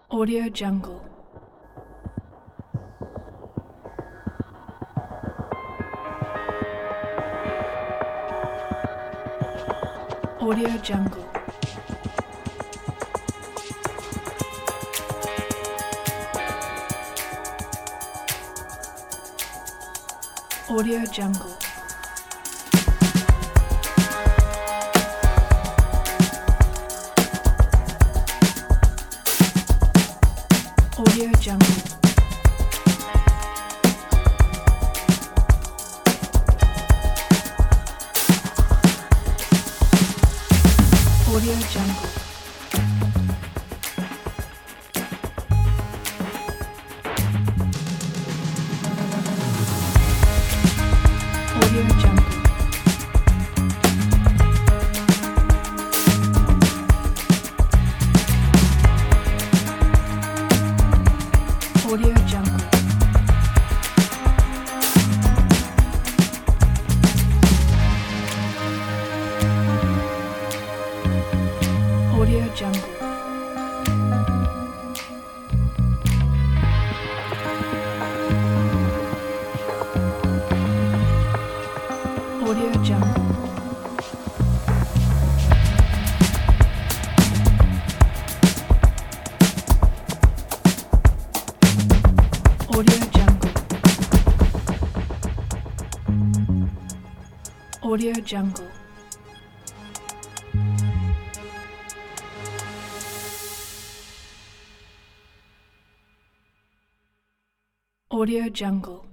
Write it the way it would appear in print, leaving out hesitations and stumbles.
Audio Jungle. Audio Jungle. Audio Jungle. Audio Jungle. Audio Jungle. Audio Jungle. Audio Jungle. Audio Jungle. Audio Jungle. Audio Jungle. Audio Jungle. Audio Jungle.